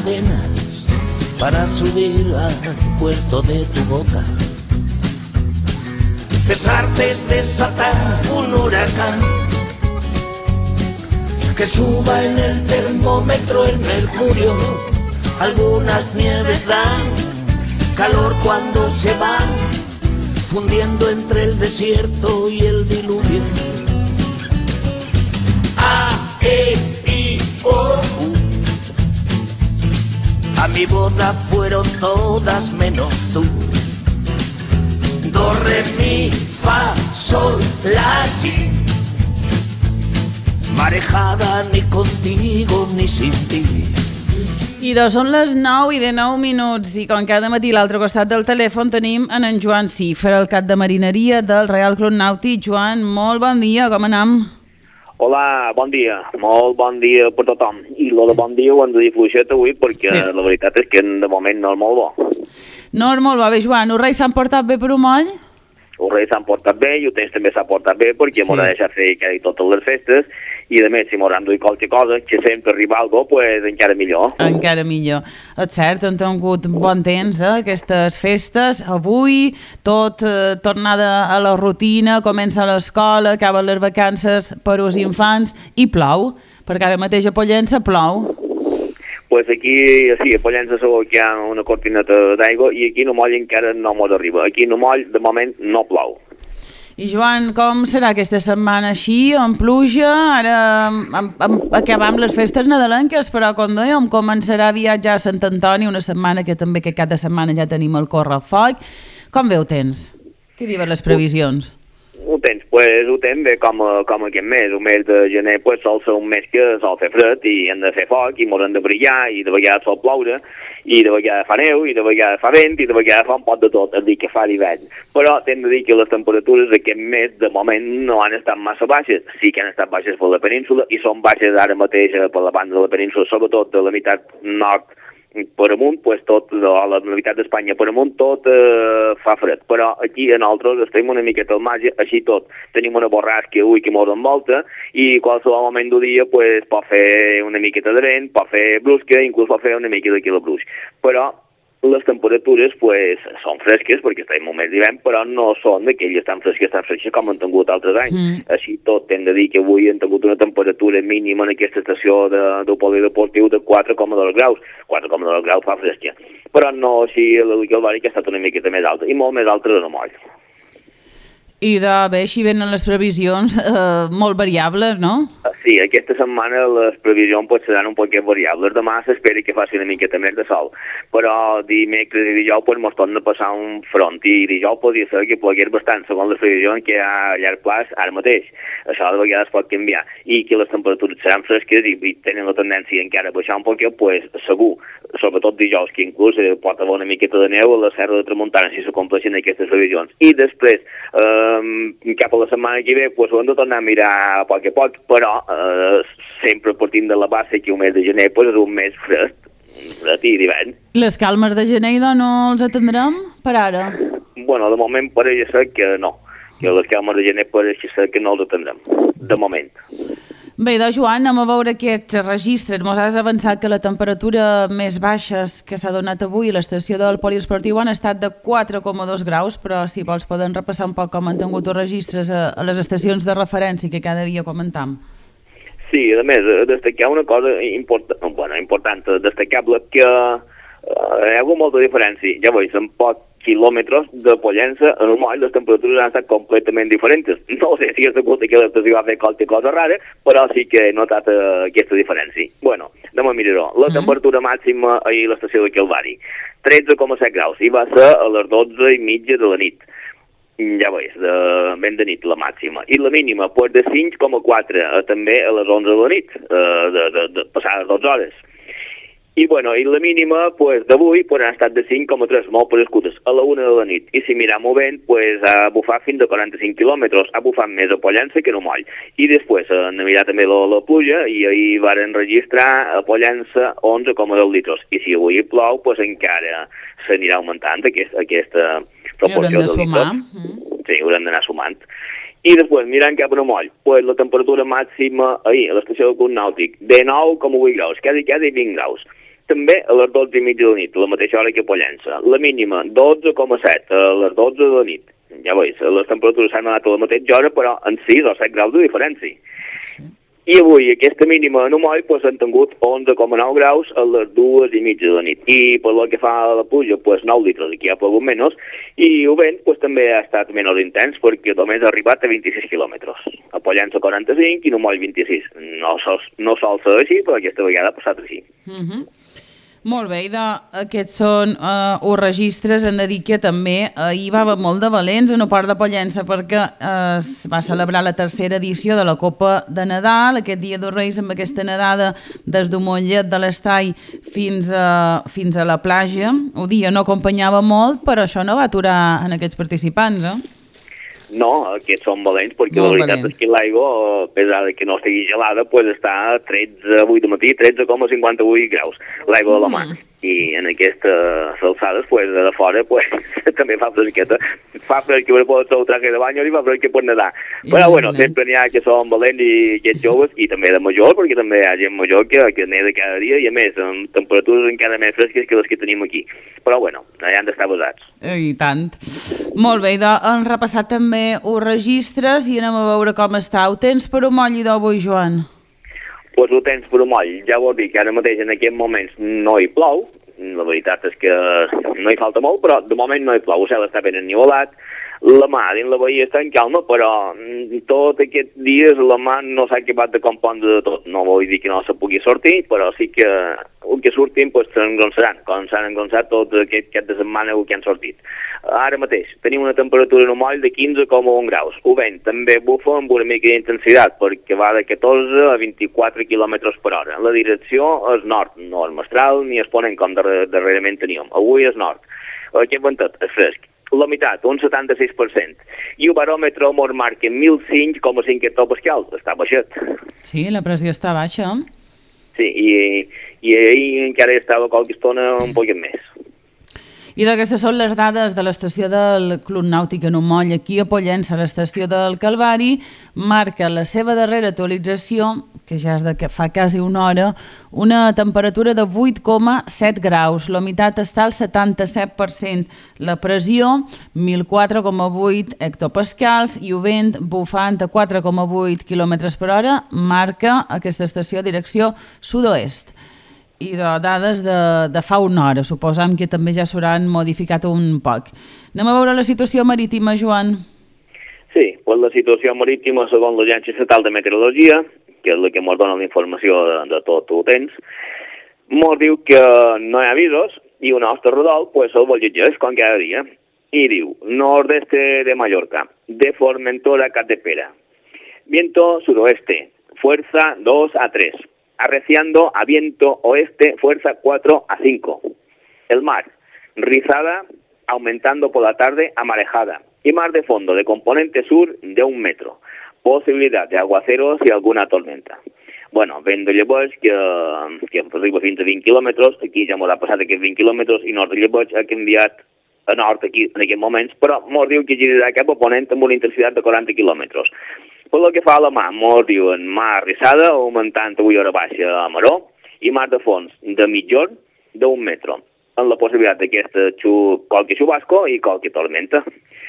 cadenas para subir al puerto de tu boca. Besarte es desatar un huracán que suba en el termómetro el mercurio. Algunas nieves dan calor cuando se van fundiendo entre el desierto y el diluvio. A, E, I, O, U. A mi boda fueron todas menos tú. Do, re, mi, fa, sol, la, si. Marejada ni contigo ni sin ti. I doncs són les 9:09 i com cada matí a l'altre costat del telèfon tenim en Joan Cifra, el cap de marineria del Real Club Nàutic. Joan, molt bon dia, com anem? Hola, bon dia, molt bon dia per tothom. I lo de bon dia ho hem de dir fluixet avui perquè sí, la veritat és que de moment no és molt bo. No és molt bo. Bé, Joan, els Reis s'han portat bé per un moll? Els Reis s'han portat bé i el temps també s'ha portat bé perquè m'ho ha deixat fer quasi totes les festes i a més si m'hauran duit qualque cosa que sempre arriba algo, pues encara millor. Encara millor. És cert, han tingut bon temps, aquestes festes. Avui tot tornada a la rutina, comença l'escola, acaben les vacances per als infants i plou, perquè ara mateix a Pollença plou. Pues aquí, sí, a Pollença segur que hi ha una cortineta d'aigua i aquí no moll encara no mos arriba. Aquí no moll, de moment no plou. I Joan, com serà aquesta setmana així, amb pluja? Ara acabam les festes nadalenques, però com dèiem, començarà a viatjar a Sant Antoni una setmana que també que cada setmana ja tenim el correfoc. Com bé ho tens? Què diuen les previsions? Ho tens bé com aquest mes. El mes de gener pues, sol ser un mes que sol fer fred i hem de fer foc i m'hauran de brillar i de vegades sol ploure i de vegades fa neu i de vegades fa vent i de vegades fa un pot de tot, és a dir, que fa d'hivern. Però hem de dir que les temperatures d'aquest mes de moment no han estat massa baixes. Sí que han estat baixes per la península i són baixes ara mateix per la banda de la península, sobretot de la meitat nord per amunt, pues tot, a la meitat d'Espanya per amunt, tot fa fred. Però aquí a nosaltres estem una miqueta al marge, així tot. Tenim una borrasca avui que mos envolta i qualsevol moment del dia pues, pot fer una miqueta de vent, pot fer brusca, inclús pot fer una mica de quilobruix. Però les temperatures pues, són fresques perquè estem en un mes d'hivern, però no són d'aquelles tan fresques com han tingut altres anys. Així tot hem de dir que avui hem tingut una temperatura mínima en aquesta estació del polideportiu de 4,2 graus. 4,2 graus fa fresca. Però no així el Bari, que ha estat una miqueta més alta, i molt més alta de no moll. I de bé, així venen les previsions molt variables, no? Sí, aquesta setmana les previsions seran un poquet variables. Demà s'espera que faci una miqueta més de sol, però dimecres i dijous pues, mos torna a passar un front i dijous podria ser que plogués bastant, segons les previsions que hi ha a llarg plaç ara mateix. Això de vegades pot canviar i que les temperatures seran fresques i tenen la tendència encara a baixar un poquet, pues, segur, sobretot dijous, que inclús pot haver una miqueta de neu a la Serra de Tramuntana si s'acompleixen aquestes previsions. I després, cap a la setmana que ve, pues, ho hem de tornar a mirar a poc, però sempre partint de la base que un mes de gener pues, és un mes fred i d'hivern. Les calmes de gener no els atendrem per ara? Bueno, de moment pareix ser que no, que les calmes de gener pareix ser que no els atendrem, de moment. Bé, doncs Joan, anem a veure aquests registres. Mos has avançat que la temperatura més baixa que s'ha donat avui a l'estació del poliesportiu han estat de 4,2 graus, però si vols podem repassar un poc com han tingut els registres a les estacions de referència que cada dia comentam. Sí, a més, destacar una cosa important, destacable, que hi ha hagut molta diferència. Ja veus, en pocs quilòmetres de Pollença, en un moll les temperatures han estat completament diferents. No sé si és degut que l'estació va fer qualque cosa rara, però sí que he notat aquesta diferència. Bueno, anem a mirar-ho. La temperatura màxima a l'estació de Calvari, 13,7 graus, i va ser a les 12:30 de la nit. Ja veus, ben de nit la màxima. I la mínima, pues, de 5,4 també a les 11 de la nit, de passades 12 hores. I, bueno, i la mínima, pues, d'avui, pues, ha estat de 5,3, molt prescudes, a la 1 de la nit. I si mirem movent, pues, ha bufat fins a 45 quilòmetres, ha bufat més a Pollença que no moll. I després han mirat també la pluja, i ahir varen registrar a Pollença 11,10 litres. I si avui plou, pues, encara s'anirà augmentant aquesta proporció de litres. Sí, haurem d'anar sumant. I després, mirant cap a moll, pues, la temperatura màxima ahir a l'estació del Club Nàutic, de 9,8 graus, quasi 20 graus. també a les 12:30 de la nit, la mateixa hora que Pollença. La mínima, 12,7 a les 12 de la nit. Ja veus, les temperatures s'han anat a la mateixa hora, però en 6 o 7 graus de diferència. Sí. I avui aquesta mínima en Umoll pues, han tingut 11,9 graus a les 2:30 de la nit. I per el que fa a la pluja, pues, 9 litres, aquí ha plogut menys, i el vent pues, també ha estat menys intens perquè només ha arribat a 26 quilòmetres. A Pollença 45 i en Umoll 26. No sol ser així, però aquesta vegada ha passat així. Molt bé, i aquests són els registres, hem de dir que també hi va haver molt de valents en el port de Pollença perquè es va celebrar la tercera edició de la Copa de Nadal, aquest dia dels Reis, amb aquesta nedada des de Mollet de l'Estall fins a la platja. El dia no acompanyava molt, però això no va aturar en aquests participants, No, aquests són valents, perquè la veritat és que l'aigua, a pesar que no estigui gelada, pues està a 13, avui de matí, 13,58 graus, l'aigua de la mar. I en aquestes alçades, pues, de fora, pues, també fa fresqueta. Fa fresc per poder treure traje de bany i fa fresc per nedar. Però, bueno, sempre n'hi ha que són valents i aquests joves, i també de major, perquè també hi ha gent major que neda cada dia, i a més, amb temperatures encara més fresques que les que tenim aquí. Però, bueno, allà han d'estar basats. I tant. Molt bé, hem repassat també els registres i anem a veure com està. Ho tens per Umoll i d'avui, Joan? Pues ho tens per Umoll. Ja vol dir que ara mateix en aquests moments no hi plou. La veritat és que no hi falta molt, però de moment no hi plou. El cel està ben ennivelat. La mar dins la veïa està en calma, però tot aquests dies la mar no s'ha acabat de compondre de tot. No vull dir que no se pugui sortir, però sí que el que surtin pues, s'engronsaran, com s'han engronsat tot aquest cap de setmana que han sortit. Ara mateix tenim una temperatura en Umoll de 15,1 graus. El vent també bufa amb una mica d'intensitat, perquè va de 14 a 24 km per hora. La direcció és nord, no és mestral ni es ponen com darrerament teníem. Avui és nord. Aquest ventet és fresc. La meitat, un 76%. I el baròmetre mos marca 1.005,5 hectopascals. Està baixet. Sí, la pressió està baixa. Sí, i ahir encara estava qualque estona un poc més. I d'aquestes són les dades de l'estació del Club Nàutic en Umoll. Aquí a Pollença, l'estació del Calvari marca la seva darrera actualització, que ja és de que fa quasi una hora, una temperatura de 8,7 graus. La humitat està al 77%. La pressió, 1.004,8 hectopascals i el vent bufant a 4,8 km per hora marca aquesta estació direcció sud-oest. I de dades de fa una hora, suposam que també ja s'hauran modificat un poc. Anem a veure la situació marítima, Joan. Sí, pues la situació marítima, segons l'Agència Estatal de Meteorologia, que és la que ens dona la informació de tot el temps, ens diu que no hi ha avisos i el nostre Rodol pues, el llegeix com cada dia. I diu, nordeste de Mallorca, de Formentora Capdepera, viento suroeste, fuerza 2 a 3. Arreciando a viento oeste, fuerza 4 a 5. El mar, rizada, aumentando por la tarde a marejada. Y mar de fondo de componente sur de 1 metro. Posibilidad de aguaceros y alguna tormenta. Bueno, vent de llebeig que arriba fins a 20 quilòmetres. Aquí ja m'ho ha passat aquests 20 quilòmetres i nord de llebeig ha canviat a nord aquí en aquests moments, però mos diu que girarà cap a ponent amb una intensitat de 40 quilòmetres. Per el que fa a la mar, mos diuen mar rissada, augmentant avui hora baixa a Maró, i mar de fons de mitjorn d'1 metro, amb la possibilitat d'aquesta qualque xubasco i qualque tormenta.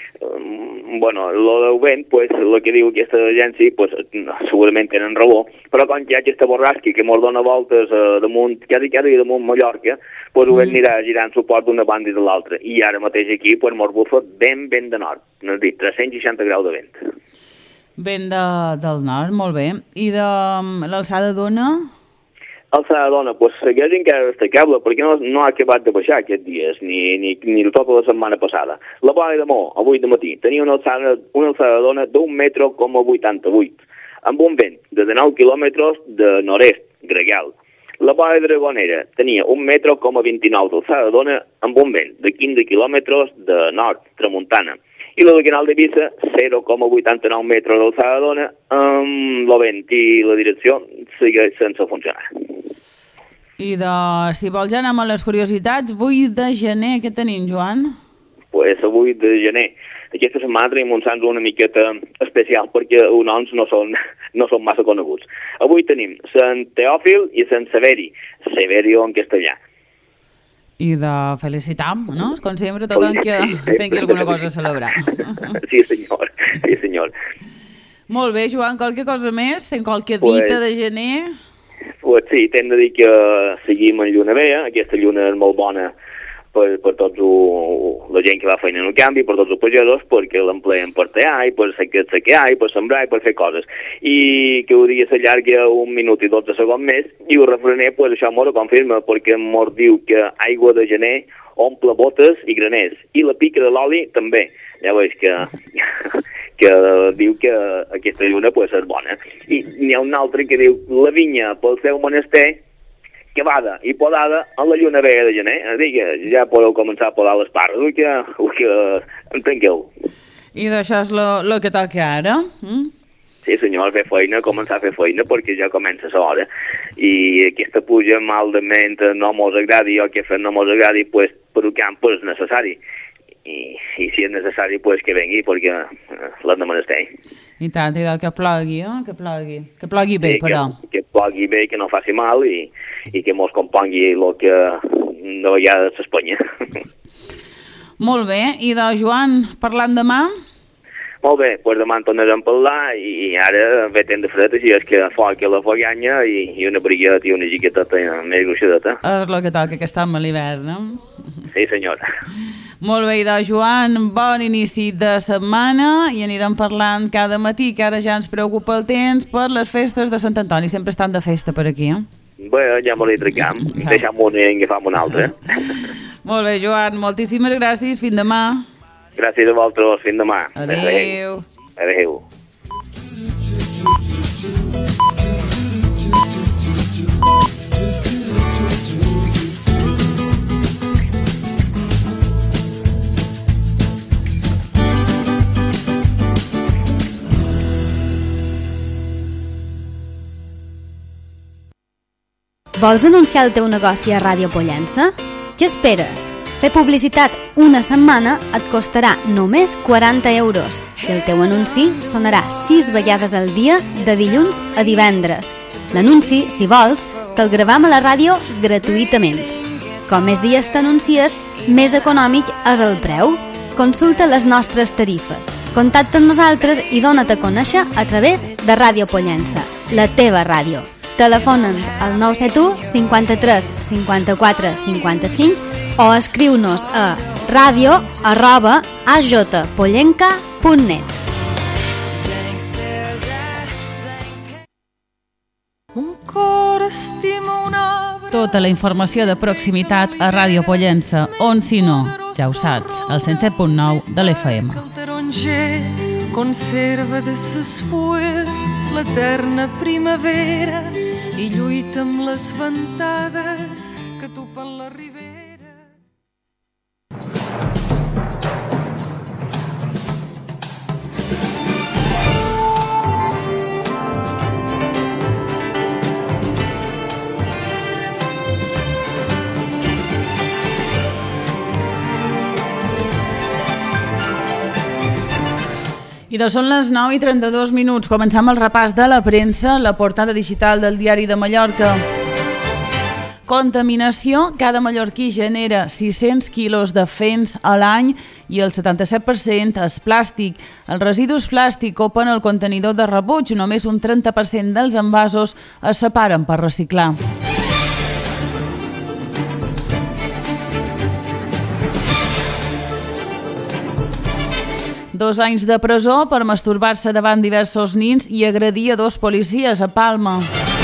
Bueno, lo del vent, pues, el que diu aquesta agència, pues, segurament tenen raó, però com que hi ha aquesta borrasca que ens dona voltes damunt, cada dia damunt Mallorca, pues, ho anirà girant suport d'una banda i de l'altra. I ara mateix aquí, pues, ens bufa ben de nord, no és dir, 360 graus de vent. Vent del nord, molt bé. I de l'alçada d'ona? Alçada d'ona, doncs segueix encara destacable, perquè no ha acabat de baixar aquests dies, ni tota la setmana passada. La Bola de Mó, avui de matí, tenia una alçada d'ona d'1,88 metro, amb un vent de 19 quilòmetres de nord-est, gregal. La Bola de Dragonera tenia 1,29 metro d'alçada d'ona, amb un vent de 15 quilòmetres de nord, tramuntana. I la del Canal de Vissa, 0,89 metres d'alçada d'ona, amb el vent i la direcció segueix sense funcionar. I si vols ja anem a les curiositats, 8 de gener, què tenim, Joan? Pues el 8 de gener. Aquesta setmana tenim un sant una miqueta especial, perquè els noms no són no són massa coneguts. Avui tenim Sant Teòfil i Sant Severi, Severio en castellà. I de felicitam, no? Com sempre, tothom que tingui alguna cosa a celebrar. Sí, senyor. Sí, senyor. Molt bé, Joan, qualque cosa més? Ten qualque dita de gener? Pues sí, t'hem de dir que seguim en lluna vella. Aquesta lluna és molt bona per tots la gent que va feina en el canvi, per tots els pagesos, perquè l'empleen per tallar, i per sequear, i per sembrar, i per fer coses. I que el dia s'allarga 1 minut i 12 segons més, i el refrener, pues, això m'ho confirma, perquè m'ho diu que aigua de gener omple botes i graners, i la pica de l'oli també. Ja veus que diu que aquesta lluna pues, és bona. I n'hi ha un altre que diu la vinya pel seu menester cavada i podada en la lluna vella de gener. Ja podeu començar a podar les parres, que entengueu. I d'això és el que toca ara? Sí, senyor, fer feina, començar a fer feina, perquè ja comença l'hora. I aquesta puja malament no mos agradi, o que fem no mos agradi, pues, per un camp és necessari. I si és necessari, pues, que vengui, perquè l'hem de menester. I tant, i que plogui, que plogui. Que plogui bé, sí, però. Que plogui bé, que no faci mal, i que mos compongui el que de vegades s'Espanya. Molt bé, i de Joan, parlant demà? Molt bé, doncs demà en tornarem a parlar, i ara ve temps de fred, així és que foc a la foganya, i una brigueta i una jiqueteta més gruixadeta. És el que toca, que està amb l'hivern, no? Sí, senyora. Molt bé, i de Joan, bon inici de setmana, i anirem parlant cada matí, que ara ja ens preocupa el temps per les festes de Sant Antoni. Sempre estan de festa per aquí, Bé, ja me l'he tracam. Deixem una i agafam una altra. Molt bé, Joan, moltíssimes gràcies. Fins demà. Gràcies a vosaltres. Fins demà. Adéu. Adéu. Vols anunciar el teu negoci a Ràdio Pollença? Què esperes? Fer publicitat una setmana et costarà només 40 euros i el teu anunci sonarà 6 vegades al dia de dilluns a divendres. L'anunci, si vols, te'l gravam a la ràdio gratuïtament. Com més dies t'anuncies, més econòmic és el preu. Consulta les nostres tarifes. Contacta amb nosaltres i dona't a conèixer a través de Ràdio Pollença, la teva ràdio. Telefona'ns al 971 53 54 55 o escriu-nos a radio@ajpollenca.net. Tota la informació de proximitat a Ràdio Pollença, on si no, ja ho saps, al 107.9 de l'FM. Conserva de ses fulles l'eterna primavera i lluita amb les ventades que topen la ribera. I són les 9:32. Començam el repàs de la premsa, la portada digital del Diari de Mallorca. Contaminació, cada mallorquí genera 600 quilos de fens a l'any i el 77% és plàstic. Els residus plàstics copen el contenidor de rebuig, només un 30% dels envasos es separen per reciclar. Dos anys de presó per masturbar-se davant diversos nins i agredir a 2 policies a Palma.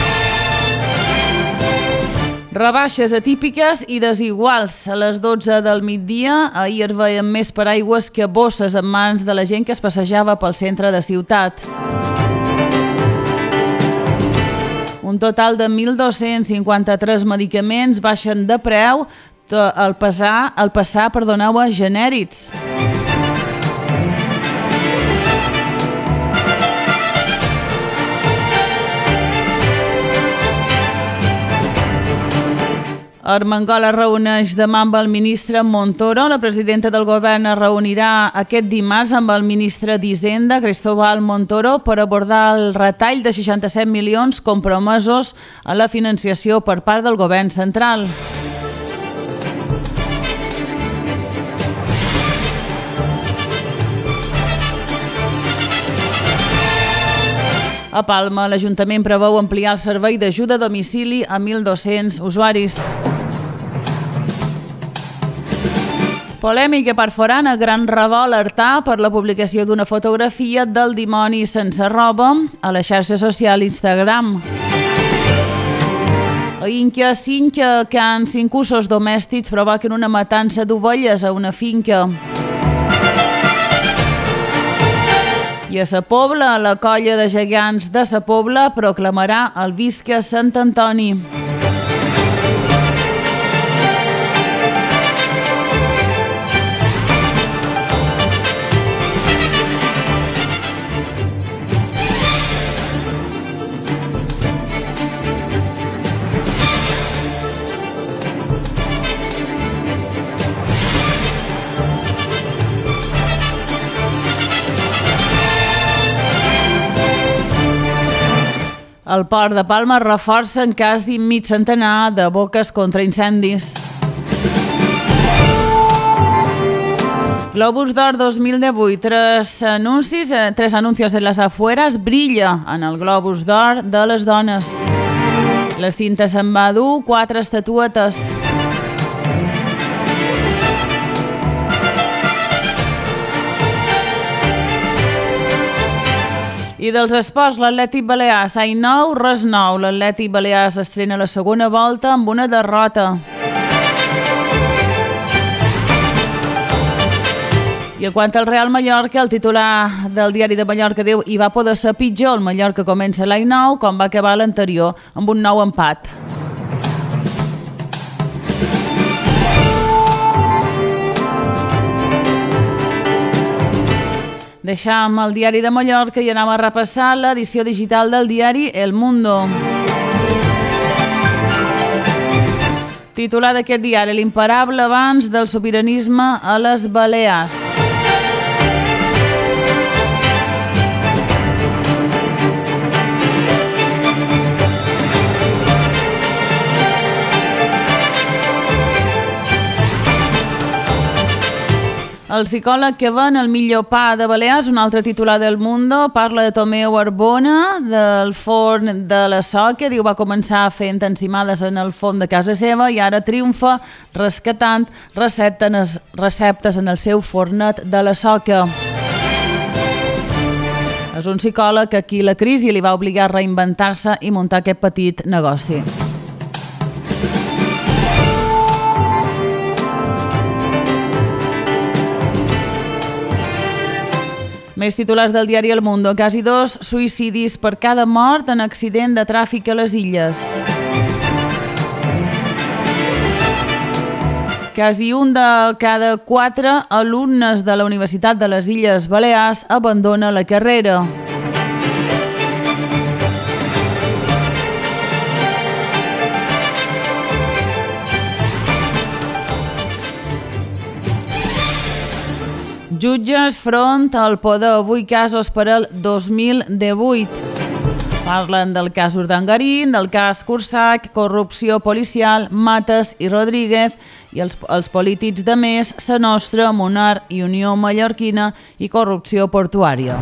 Rebaixes atípiques i desiguals. A les 12 del migdia, ahir veiem més paraigües que bosses en mans de la gent que es passejava pel centre de ciutat. Un total de 1.253 medicaments baixen de preu al passar a genèrics. Armengol es reuneix demà amb el ministre Montoro. La presidenta del govern es reunirà aquest dimarts amb el ministre d'Hisenda, Cristóbal Montoro, per abordar el retall de 67 milions compromesos a la financiació per part del govern central. A Palma, l'Ajuntament preveu ampliar el servei d'ajuda a domicili a 1.200 usuaris. Polèmica per Forana, Gran Revolt Artà per la publicació d'una fotografia del dimoni sense roba a la xarxa social Instagram. A Inca, 5 usos domèstics provoquen una matança d'ovelles a una finca. I a Sa Pobla, la colla de gegants de Sa Pobla proclamarà el Visca Sant Antoni. El Port de Palma reforça en cas mig centenar de boques contra incendis. Globus d'Or 2018, tres anuncios en las afueras, brilla en el Globus d'Or de les dones. La cinta se'n va dur 4 estatuetes. I dels esports, l'Atlètic Balears, any nou, res nou. L'Atlètic Balears estrena la segona volta amb una derrota. I en quant al Real Mallorca, el titular del diari de Mallorca diu hi va poder ser pitjor. El Mallorca comença l'any nou, com va acabar l'anterior, amb un nou empat. Deixam el diari de Mallorca i anem a repassar l'edició digital del diari El Mundo. Titular d'aquest diari, l'imparable avanç del sobiranisme a les Balears. El psicòleg que ven el millor pa de Balears, un altre titular del Mundo, parla de Tomeu Arbona, del forn de la Soca, diu va començar fent encimades en el forn de casa seva i ara triomfa rescatant receptes en el seu fornet de la Soca. És un psicòleg a qui la crisi li va obligar a reinventar-se i muntar aquest petit negoci. Més titulars del diari El Mundo. Quasi 2 suïcidis per cada mort en accident de tràfic a les Illes. Quasi un de cada 4 alumnes de la Universitat de les Illes Balears abandona la carrera. Jutges front al poder, 8 casos per al 2018. Parlen del cas Urdangarín, del cas Cursac, corrupció policial, Mates i Rodríguez i els polítics de Més, Sa Nostra, Munar i Unió Mallorquina i corrupció portuària.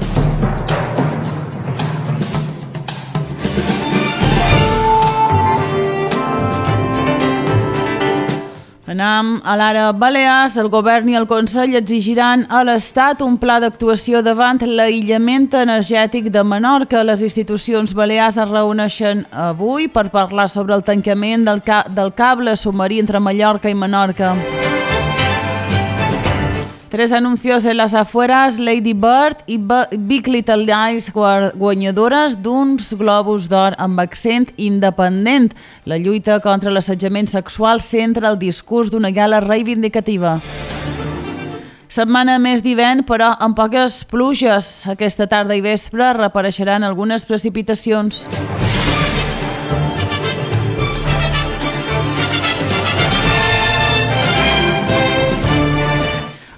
Anem a l'ara Balears. El govern i el Consell exigiran a l'Estat un pla d'actuació davant l'aïllament energètic de Menorca. Les institucions balears es reuneixen avui per parlar sobre el tancament del cable submarí entre Mallorca i Menorca. 3 anuncios en las afueras, Lady Bird i Big Little Lies, guanyadores d'uns Globus d'Or amb accent independent. La lluita contra l'assetjament sexual centra el discurs d'una gala reivindicativa. Setmana més d'hivern, però amb poques pluges. Aquesta tarda i vespre reapareixeran algunes precipitacions.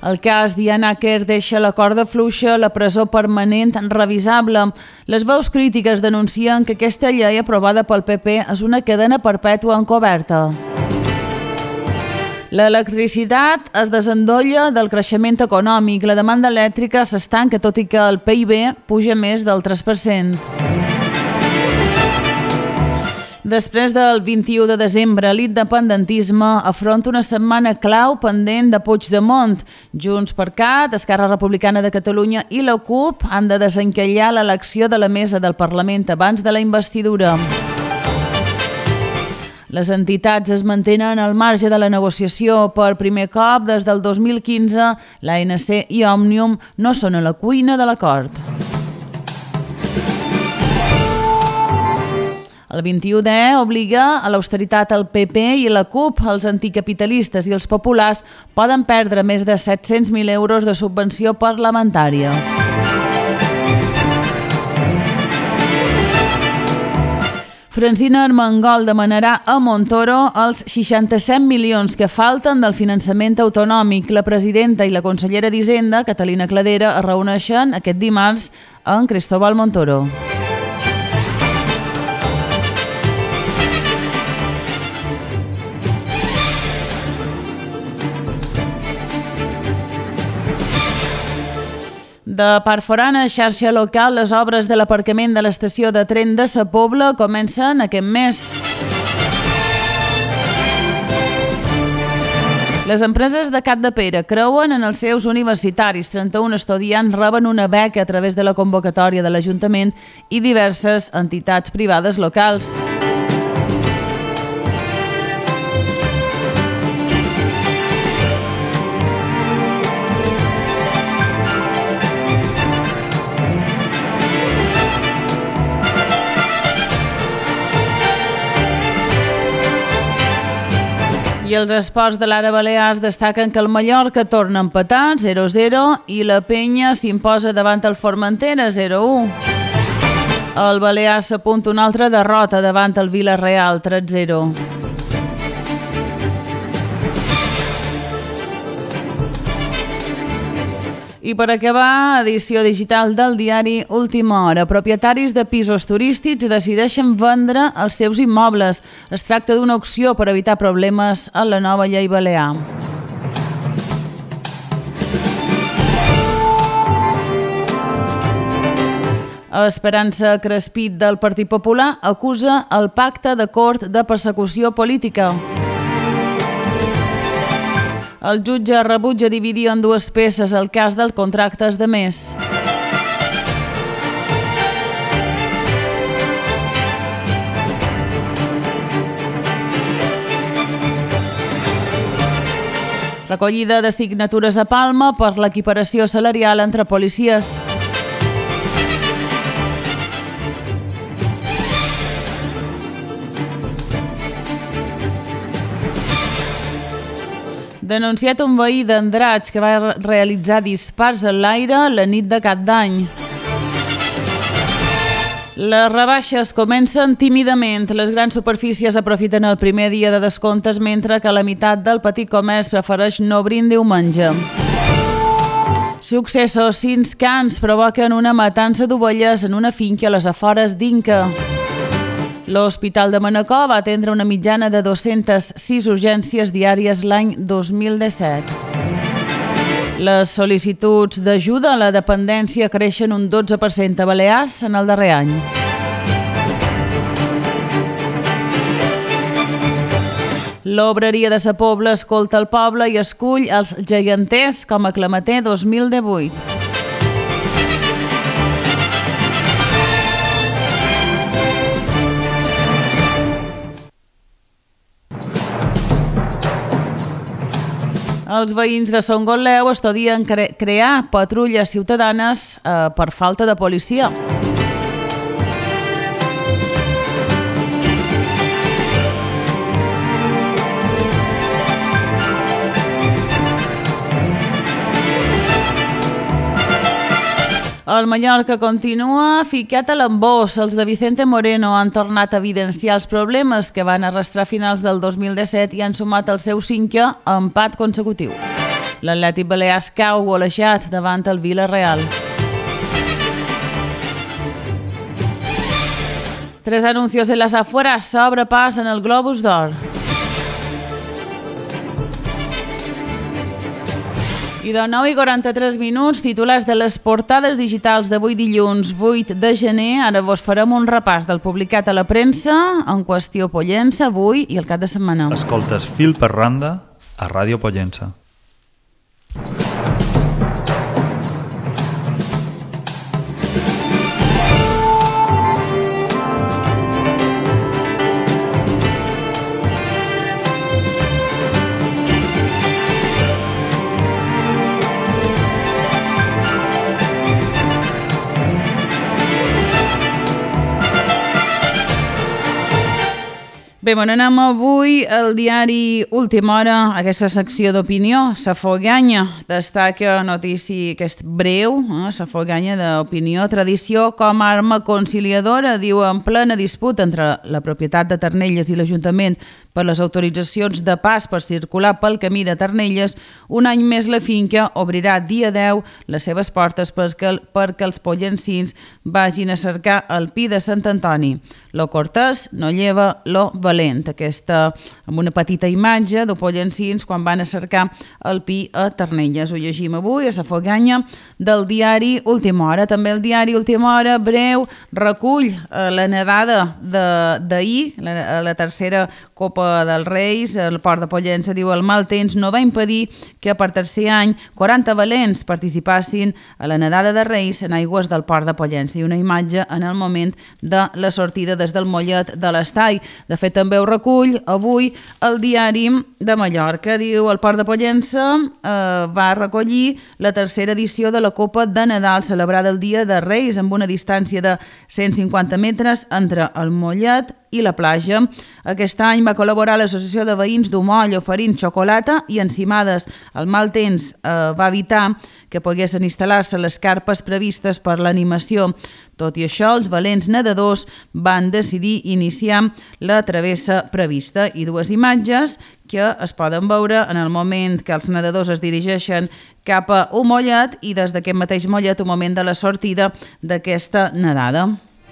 El cas Diana Kerr deixa la corda fluixa, la presó permanent revisable. Les veus crítiques denuncien que aquesta llei aprovada pel PP és una cadena perpètua encoberta. L'electricitat es desendolla del creixement econòmic. La demanda elèctrica s'estanca, tot i que el PIB puja més del 3%. Després del 21 de desembre, l'independentisme afronta una setmana clau pendent de Puigdemont. JxCat, Esquerra Republicana de Catalunya i la CUP han de desencallar l'elecció de la mesa del Parlament abans de la investidura. Les entitats es mantenen al marge de la negociació. Per primer cop des del 2015, l'ANC i Òmnium no són a la cuina de l'acord. El 21D obliga a l'austeritat al PP i la CUP. Els anticapitalistes i els populars poden perdre més de 700.000 euros de subvenció parlamentària. Francina Armengol demanarà a Montoro els 67 milions que falten del finançament autonòmic. La presidenta i la consellera d'Hisenda, Catalina Cladera, es reuneixen aquest dimarts amb Cristóbal Montoro. De part forana, xarxa local, les obres de l'aparcament de l'estació de tren de Sa Pobla comencen aquest mes. Les empreses de Capdepera creuen en els seus universitaris. 31 estudiants reben una beca a través de la convocatòria de l'Ajuntament i diverses entitats privades locals. I els esports de l'Ara Balears destaquen que el Mallorca torna a empatar 0-0 i la Penya s'imposa davant el Formentera 0-1. El Balears s'apunta una altra derrota davant el Vila-real 3-0. I per acabar, edició digital del diari Última Hora. Propietaris de pisos turístics decideixen vendre els seus immobles. Es tracta d'una opció per evitar problemes en la nova llei balear. Esperança Crespit del Partit Popular acusa el pacte de cort de persecució política. El jutge rebutja dividir en dues peces el cas del contractes de més. Recollida de signatures a Palma per l'equiparació salarial entre policies. Denunciat un veí d'Andratx que va realitzar dispars en l'aire la nit de Cap d'Any. Les rebaixes comencen tímidament. Les grans superfícies aprofiten el primer dia de descomptes, mentre que la meitat del petit comerç prefereix no obrir en diumenge. Successos cinscans provoquen una matança d'ovelles en una finca a les afores d'Inca. L'Hospital de Manacor va atendre una mitjana de 206 urgències diàries l'any 2017. Les sol·licituds d'ajuda a la dependència creixen un 12% a Balears en el darrer any. L'obreria de Sa Pobla escolta el poble i escull els geganters com a Clamater 2018. Els veïns de Son Gotleu estudien crear patrulles ciutadanes per falta de policia. El Mallorca continua ficat a l'embós. Els de Vicente Moreno han tornat a evidenciar els problemes que van arrastrar a finals del 2017 i han sumat el seu 5è empat consecutiu. L'Atlètic Balears cau golejat davant el Villarreal. 3 anuncios en las afueras, sobrepassen el Globus d'Or. I de 9:43, titulars de les portades digitals d'avui dilluns 8 de gener. Ara vos farem un repàs del publicat a la premsa en qüestió Pollença avui i el cap de setmana. Escoltes Fil per Randa a Ràdio Pollença. Bé, anem avui al diari Última Hora, aquesta secció d'opinió, Safoganya, destaca notícia que és breu, Safoganya d'opinió, tradició com a arma conciliadora, diu en plena disputa entre la propietat de Ternelles i l'Ajuntament per les autoritzacions de pas per circular pel camí de Ternelles, un any més la finca obrirà dia 10 les seves portes perquè els pollencins vagin a cercar el pi de Sant Antoni. Lo cortès no lleva lo valent. Aquesta amb una petita imatge de pollencins quan van a cercar el pi a Ternelles. Ho llegim avui a Safoganya del diari Última Hora. També el diari Última Hora, breu, recull la nedada d'ahir, la tercera Copa dels Reis. El Port de Pollença diu el mal temps no va impedir que per tercer any 40 valents participassin a la nedada de Reis en aigües del Port de Pollença. I una imatge en el moment de la sortida des del mollet de l'Estall. De fet, també ho recull avui el diari de Mallorca. Diu el Port de Pollença va recollir la tercera edició de la Copa de Nadal celebrada el dia de Reis amb una distància de 150 metres entre el mollet i la platja. Aquest any va col·laborar l'Associació de Veïns d'Umoll oferint xocolata i encimades. El mal temps va evitar que poguessin instal·lar-se les carpes previstes per l'animació. Tot i això, els valents nedadors van decidir iniciar la travessa prevista i 2 imatges que es poden veure en el moment que els nedadors es dirigeixen cap a un mollet i des d'aquest mateix mollet un moment de la sortida d'aquesta nedada.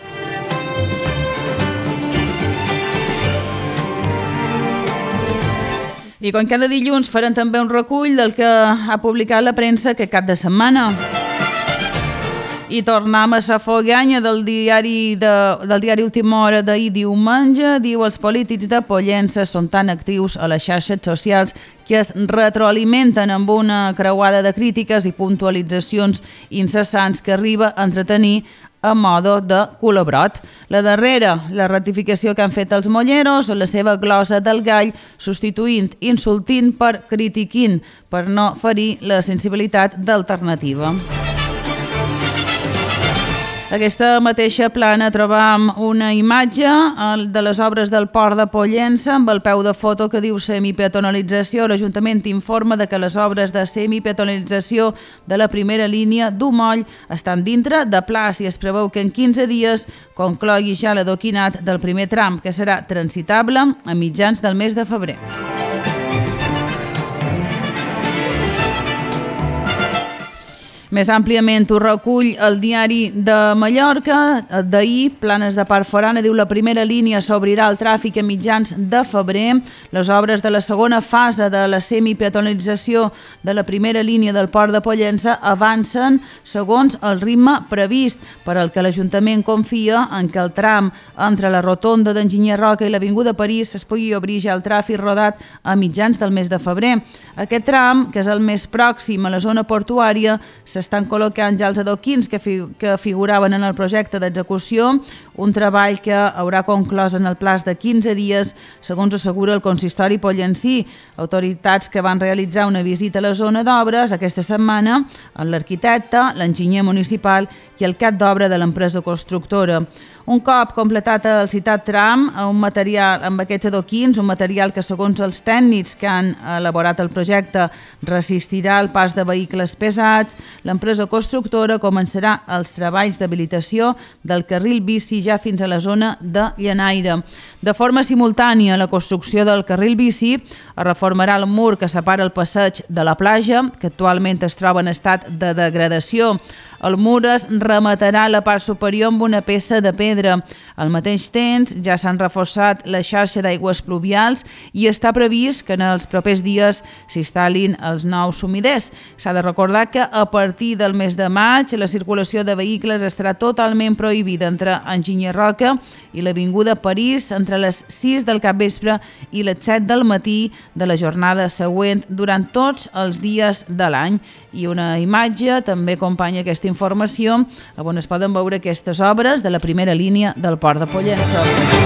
I com cada dilluns farem també un recull del que ha publicat la premsa aquest cap de setmana. I tornem a Safoganya del diari Última Hora d'ahir diumenge. Diu els polítics de Pollença són tan actius a les xarxes socials que es retroalimenten amb una creuada de crítiques i puntualitzacions incessants que arriba a entretenir a modo de col·labrot. La darrera, la ratificació que han fet els molleros, la seva glosa del gall, substituint insultint per critiquint, per no ferir la sensibilitat d'alternativa. Aquesta mateixa plana trobam una imatge de les obres del Port de Pollença amb el peu de foto que diu semipeatonalització. L'Ajuntament informa de que les obres de semipeatonalització de la primera línia d'Umoll estan dintre de plaç i es preveu que en 15 dies conclogui ja l'adoquinat del primer tram, que serà transitable a mitjans del mes de febrer. Més àmpliament ho recull el diari de Mallorca. D'ahir, Planes de Part Forana diu la primera línia s'obrirà al tràfic a mitjans de febrer. Les obres de la segona fase de la semipeatonalització de la primera línia del Port de Pollença avancen segons el ritme previst, per al que l'Ajuntament confia en que el tram entre la rotonda d'Enginyer Roca i l'Avinguda París es pugui obrir ja al tràfic rodat a mitjans del mes de febrer. Aquest tram, que és el més pròxim a la zona portuària, s'estan col·locant ja els adoquins que figuraven en el projecte d'execució, un treball que haurà conclòs en el plaç de 15 dies, segons assegura el consistori pollencí. Autoritats que van realitzar una visita a la zona d'obres aquesta setmana amb l'arquitecte, l'enginyer municipal i el cap d'obra de l'empresa constructora. Un cop completat el citat tram, un material amb aquests adoquins, un material que segons els tècnics que han elaborat el projecte resistirà el pas de vehicles pesats, l'empresa constructora començarà els treballs d'habilitació del carril bici ja fins a la zona de Llenaire. De forma simultània, la construcció del carril bici reformarà el mur que separa el passeig de la platja, que actualment es troba en estat de degradació. El mur es rematarà la part superior amb una peça de pedra. Al mateix temps, ja s'han reforçat la xarxa d'aigües pluvials i està previst que en els propers dies s'instal·lin els nous sumiders. S'ha de recordar que a partir del mes de maig la circulació de vehicles estarà totalment prohibida entre Enginyer Roca i l'Avinguda París entre les 6 del capvespre i les 7 del matí de la jornada següent durant tots els dies de l'any. I una imatge també acompanya aquesta informació on es poden veure aquestes obres de la primera línia del Port de Pollença.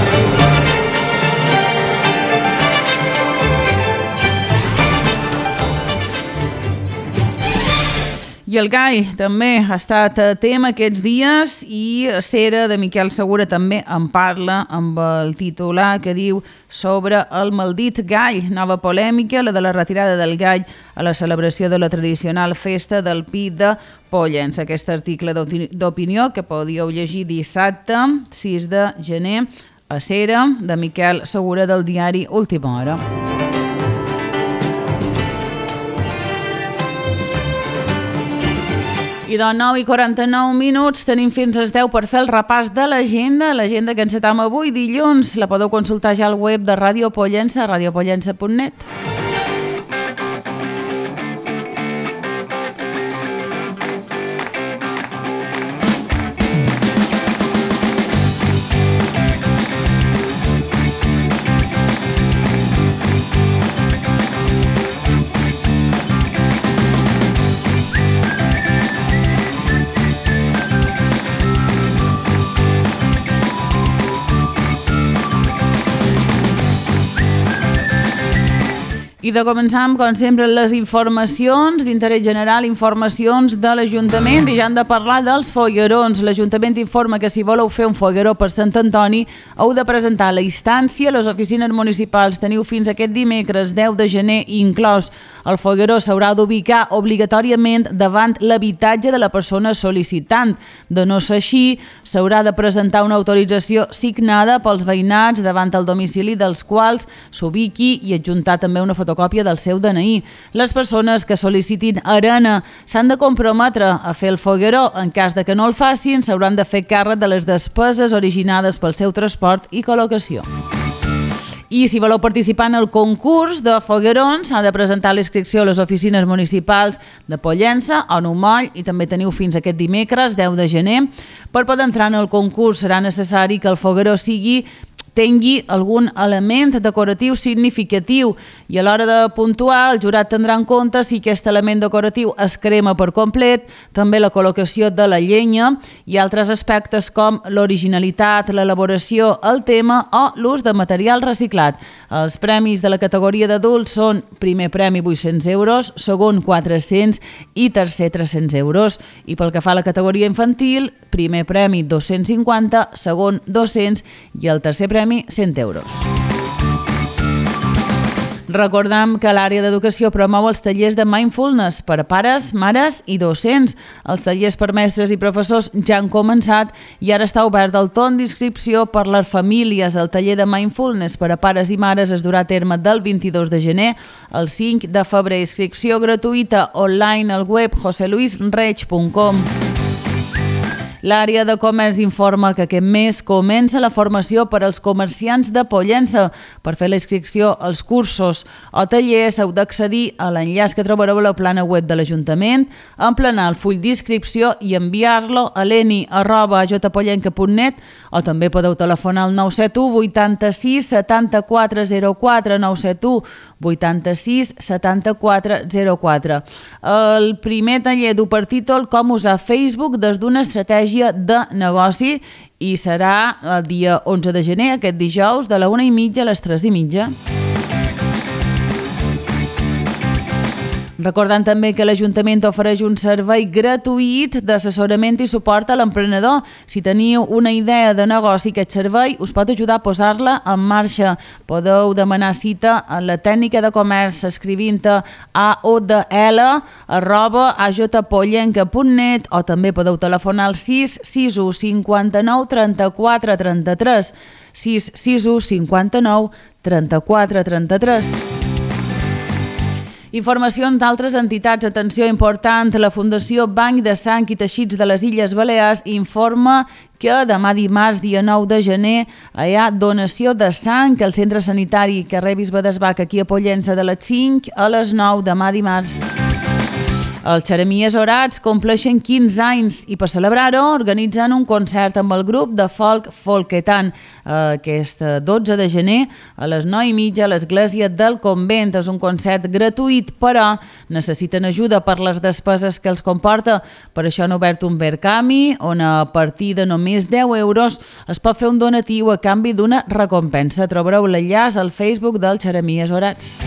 I el gall també ha estat tema aquests dies i Cera de Miquel Segura també en parla amb el titular que diu sobre el maldit gall. Nova polèmica, la de la retirada del gall a la celebració de la tradicional festa del Pi de Pollença. Aquest article d'opinió que podíeu llegir dissabte, 6 de gener, a Cera de Miquel Segura del diari Última Hora. I de 9:49 tenim fins als 10 per fer el repàs de l'agenda que encetam avui dilluns. La podeu consultar ja al web de Ràdio Pollença, radiopollença.net. I de començar amb, com sempre, les informacions d'interès general, informacions de l'Ajuntament, i ja hem de parlar dels foguerons. L'Ajuntament informa que si voleu fer un fogueró per Sant Antoni heu de presentar la instància a les oficines municipals. Teniu fins aquest dimecres 10 de gener inclòs. El fogueró s'haurà d'ubicar obligatòriament davant l'habitatge de la persona sol·licitant. De no ser així, s'haurà de presentar una autorització signada pels veïnats davant el domicili dels quals s'ubiqui i adjuntar també una fotocòpia del seu DNI. Les persones que sol·licitin arena s'han de comprometre a fer el fogueró. En cas de que no el facin, s'hauran de fer càrrec de les despeses originades pel seu transport i col·locació. I si voleu participar en el concurs de foguerons, s'ha de presentar l'inscripció a les oficines municipals de Pollença o Numoll i també teniu fins aquest dimecres, 10 de gener. Per poder entrar en el concurs serà necessari que el fogueró tingui algun element decoratiu significatiu i a l'hora de puntuar el jurat tindrà en compte si aquest element decoratiu es crema per complet, també la col·locació de la llenya i altres aspectes com l'originalitat, l'elaboració, el tema o l'ús de material reciclat. Els premis de la categoria d'adults són primer premi 800 euros, segon 400 i tercer 300 euros. I pel que fa a la categoria infantil, primer premi 250, segon 200 i el tercer premi 100 euros. Recordem que l'àrea d'educació promou els tallers de mindfulness per a pares, mares i docents. Els tallers per mestres i professors ja han començat i ara està obert el torn d'inscripció per les famílies. El taller de mindfulness per a pares i mares es durà a terme del 22 de gener al 5 de febrer. Inscripció gratuïta online al web joseluisreig.com. L'àrea de comerç informa que aquest mes comença la formació per als comerciants de Pollença. Per fer la inscripció als cursos o tallers heu d'accedir a l'enllaç que trobareu a la plana web de l'Ajuntament, emplenar el full d'inscripció i enviar-lo a leni@jpollenca.net o també podeu telefonar al 971 86 74 04 971 86 74 04. El primer taller du per títol Com usar Facebook des d'una estratègia de negoci i serà el dia 11 de gener, aquest dijous, de la 1:30 a les 3:30. Recordant també que l'Ajuntament ofereix un servei gratuït d'assessorament i suport a l'emprenedor. Si teniu una idea de negoci, aquest servei us pot ajudar a posar-la en marxa. Podeu demanar cita a la tècnica de comerç escrivint a aodl@ajpollenca.net o també podeu telefonar al 661 59 34 33 661 59 34 33. Informacions d'altres entitats. Atenció important, la Fundació Banc de Sang i Teixits de les Illes Balears informa que demà dimarts, dia 9 de gener, hi ha donació de sang al centre sanitari carrer Bisbe d'Esbac, aquí a Pollença, de les 5 a les 9, demà dimarts. Els Xeremies Orats compleixen 15 anys i per celebrar-ho organitzen un concert amb el grup de folk Folketan aquest 12 de gener a les 9:30 a l'església del convent. És un concert gratuït, però necessiten ajuda per les despeses que els comporta. Per això han obert un Verkami on a partir de només 10 euros es pot fer un donatiu a canvi d'una recompensa. Trobareu l'enllaç al Facebook dels Xeremies Orats.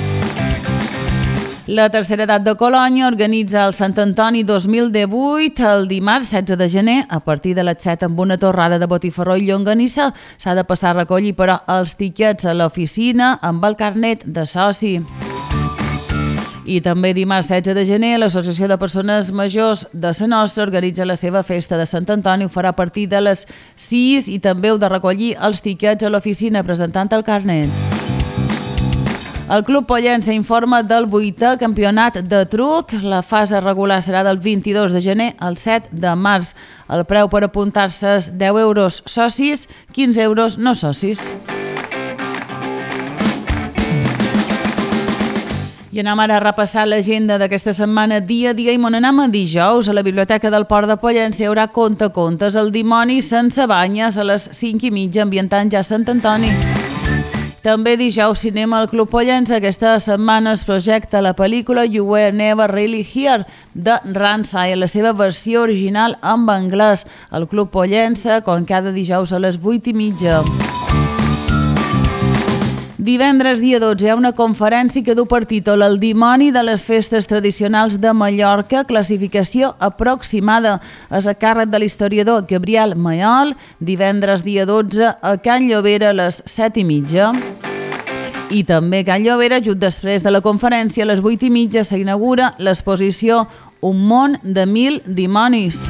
La Tercera Edat de Colònia organitza el Sant Antoni 2018 el dimarts 16 de gener a partir de les 7 amb una torrada de botifarró i llonganissa. S'ha de passar a recollir, però, els tiquets a l'oficina amb el carnet de soci. I també dimarts 16 de gener l'Associació de Persones Majors de Sa Nostra organitza la seva festa de Sant Antoni. Ho farà a partir de les 6 i també heu de recollir els tiquets a l'oficina presentant el carnet. El Club Pollença informa del 8è campionat de truc. La fase regular serà del 22 de gener al 7 de març. El preu per apuntar-se és 10 euros socis, 15 euros no socis. I anem ara a repassar l'agenda d'aquesta setmana dia a dia i m'on anem a dijous. A la Biblioteca del Port de Pollença hi haurà contacontes. El dimoni sense banyes a les 5:30 ambientant ja Sant Antoni. També dijous cinema al Club Pollença. Aquesta setmana es projecta la pel·lícula You Were Never Really Here de Ransai, en la seva versió original en anglès. El Club Pollença, com cada dijous a les 8:30. Divendres, dia 12, hi ha una conferència que du per títol El dimoni de les festes tradicionals de Mallorca, classificació aproximada. És a càrrec de l'historiador Gabriel Mayol, divendres, dia 12, a Can Llobera a les 7:30. I també a Can Llobera, just després de la conferència, a les 8:30, s'inaugura l'exposició Un món de 1000 dimonis.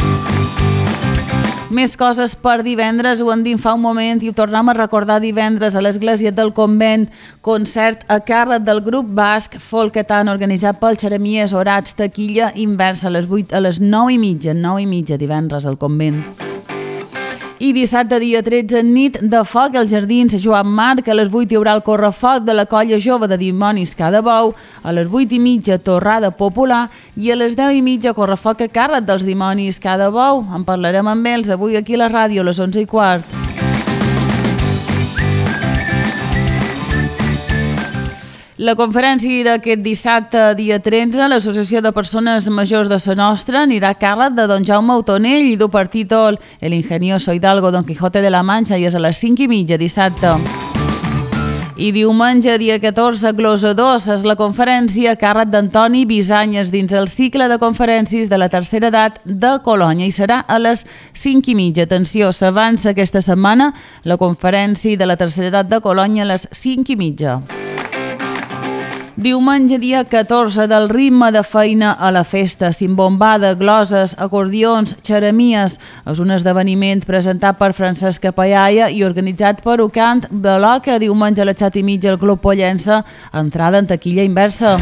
Més coses per divendres, ho hem dit fa un moment i ho tornem a recordar divendres a l'església del convent, concert a càrrec del grup basc Folketan organitzat pel Xeremies Orats, taquilla inversa a les 9:30 divendres al convent. I dissabte, dia 13, nit de foc als Jardins Joan Marc. A les 8 hi haurà el correfoc de la colla jove de dimonis Cada Bou. A les 8:30, torrada popular. I a les 10:30, correfoc a càrrec dels dimonis Cada Bou. En parlarem amb ells avui aquí a la ràdio a les 11:15. La conferència d'aquest dissabte, dia 13, l'Associació de Persones Majors de Sa Nostra anirà a càrrec de don Jaume Autonell i du per títol El ingenioso hidalgo Don Quijote de la Mancha i és a les 5:30 dissabte. I diumenge, dia 14, Glosadors, és la conferència a càrrec d'Antoni Bisanyes dins el cicle de conferències de la Tercera Edat de Colònia i serà a les 5:30. Atenció, s'avança aquesta setmana la conferència de la Tercera Edat de Colònia a les 5:30. Diumenge, dia 14, del ritme de feina a la festa, cimbombada, gloses, acordions, xeremies. És un esdeveniment presentat per Francesc Pallaia i organitzat per Ucant de l'Oca. Diumenge a les 7:30 al Club Pollença, entrada en taquilla inversa.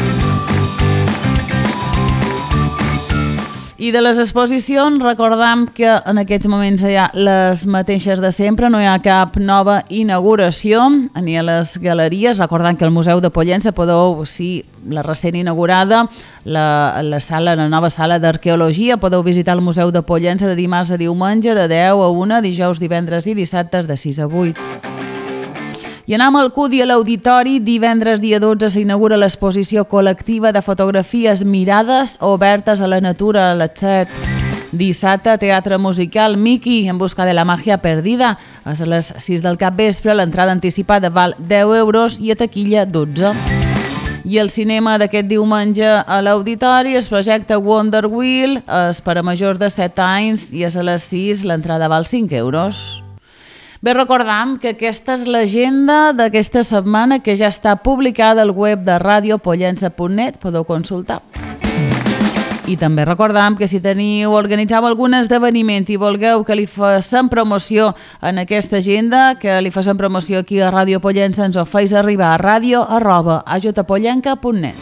I de les exposicions, recordam que en aquests moments hi ha les mateixes de sempre, no hi ha cap nova inauguració ni a les galeries. Recordam que al Museu de Pollença podeu, sí, la recent inaugurada, la nova sala d'arqueologia, podeu visitar el Museu de Pollença de dimarts a diumenge, de 10 a 1, dijous, divendres i dissabtes de 6 a 8. I anem al CUDI a l'Auditori. Divendres, dia 12, s'inaugura l'exposició col·lectiva de fotografies mirades obertes a la natura a les 7. Dissabte, teatre musical Mickey en busca de la màgia perdida. A les 6 del capvespre, l'entrada anticipada val 10 euros i a taquilla 12. I el cinema d'aquest diumenge a l'Auditori es projecta Wonder Wheel, és per a majors de 7 anys i és a les 6, l'entrada val 5 euros. Bé, recordam que aquesta és l'agenda d'aquesta setmana que ja està publicada al web de radiopollença.net, podeu consultar. I també recordam que si organitzeu algun esdeveniment i volgueu que li facem promoció en aquesta agenda, que li facem promoció aquí a Ràdio Pollença, ens ho feis arribar a radio@ajutapollenca.net.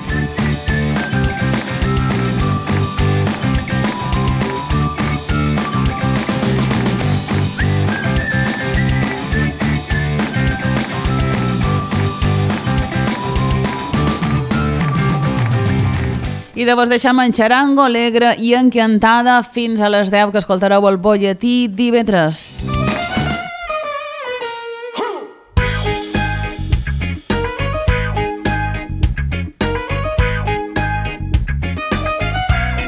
I llavors deixem en xarango, alegre i encantada fins a les 10 que escoltareu el Bolletí divendres.